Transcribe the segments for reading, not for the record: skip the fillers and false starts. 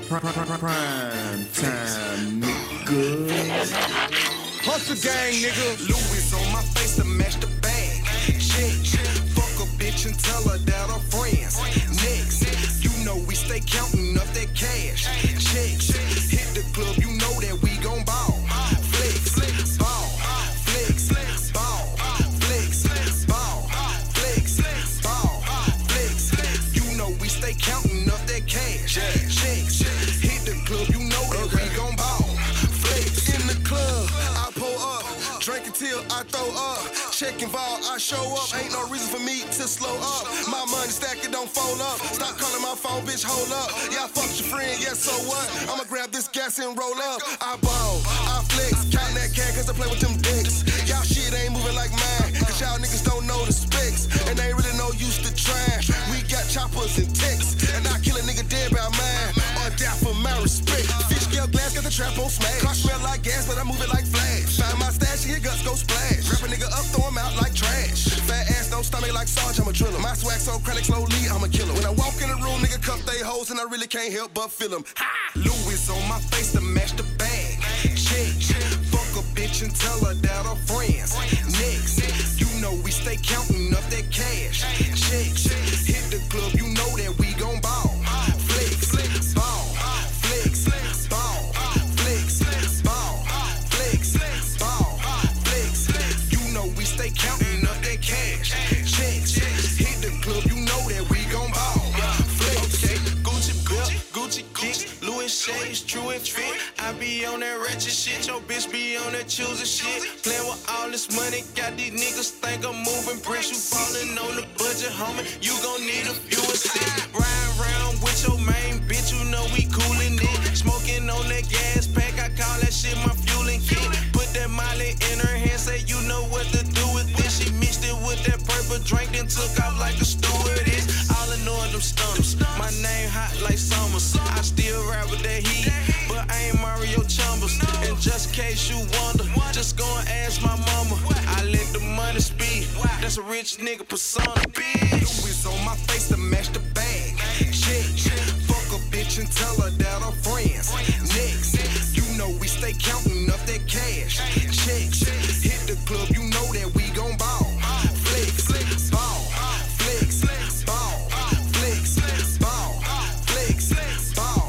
Prime time, nigga. Hustle gang, nigga. Louis on my face to match the bag. Check. Fuck a bitch and tell her that her friends. Next, you know we stay counting up that cash. Check. Hit the club, you know that we gon' ball. Flex, ball. Flex, ball. Flex, ball. Flex, ball. Flex. You know we stay counting up that cash. Check. Hit the club, you know that we gon' ball. Flex in the club, I pull up. Drink until I throw up. Checking ball, I show up. Ain't no reason for me to slow up. My money stack, it don't fold up. Stop calling my phone, bitch, hold up. Yeah, I fucked your friend, yeah, so what? I'ma grab this gas and roll up. I ball, I flex, count that cash cause I play with them dicks. Y'all shit ain't moving like mine, cause y'all niggas don't know the specs. And they ain't really no use to try. We got choppers and ticks, and I kill a nigga dead by mine, or die for my respect. Fish scale glass, got the trap on smash. Car smell like gas, but I move it like flash. Find my stash, and your guts go splash. Wrap a nigga up, throw him out like trash. Fat ass, no stomach like Sarge, I'm a driller. My swag so chronic, slowly, I'm a killer. When I walk in the room, nigga cuff they hoes, and I really can't help but feel them. Ha! Louis on my face to match the bag. Check. Fuck a bitch and tell her that her friends. Next, you know we stay counting up that cash. Check. Hit the club, you know that we gon' ball. Flex, ball. Flex, ball. Flex, ball. Flex, ball. Flex. You know we stay counting up that cash. Check. Hit the club, you know that we gon' ball. Flex. Okay, Gucci belt, Gucci kicks, Louis shades, true and fit. I be on that ratchet shit, your bitch be on that choosing shit. Playing with all this money, got these niggas think I'm moving bricks. You falling on the budget, homie, you gon' need a few assists. Ride around with your main bitch, you know we coolin' it. Smoking on that gas pack, I call that shit my fueling kit. Put that Molly in her hand, say you know what to do with this. She mixed it with that purple drink, then took off like a stewardess. All I know are them stunts. My name hot like summers. I still ride with that heat, but I ain't Mario Chumbers. And just in case you wonder, just go and ask my mama. I let the money speak. That's a rich nigga persona, bitch. Louis on my face to match the bag. Check. Fuck a bitch and tell her that her friends. Next, you know we stay counting up that cash. Check. Hit the club, you know that we gon' ball. Flex, ball. Flex, ball. Flex, ball. Flex, ball.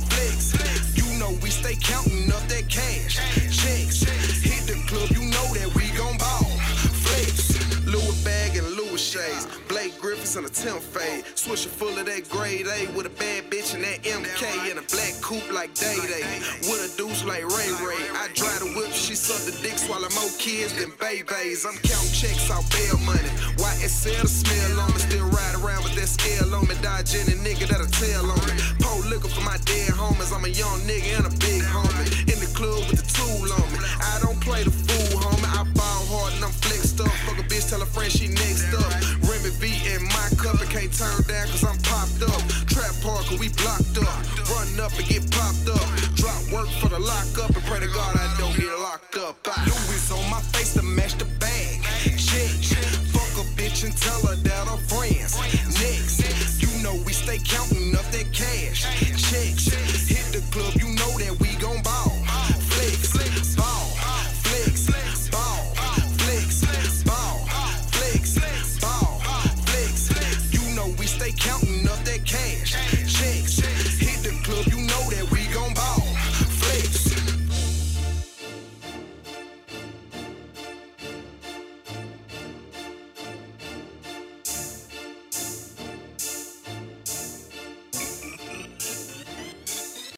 Flex. You know we stay counting up that cash. Check. Hit the club, you know that we gon' ball. Flex. Louis bag and Louis shades. Blake Griffiths and a temp fade. Swisher full of that grade A with a bad bitch and that MK and a black coupe like Day Day. With a deuce like Ray Ray. I drive the whip, she suck the dick, swallow more kids than babies. I'm counting checks out bail money. YSL the smell on me. Still ride around with that scale on me. Dodging a nigga that'll tell on me. Pour liquor for my dead homies. I'm a young nigga and a big homie. In the club with the tool on me. I don't play the fool, homie. I ball hard and I'm flexed up. Fuck a bitch, tell a friend she next up. Remy V in my cup and can't turn down cause I'm popped up. Trap parker, we blocked up. Run up and get popped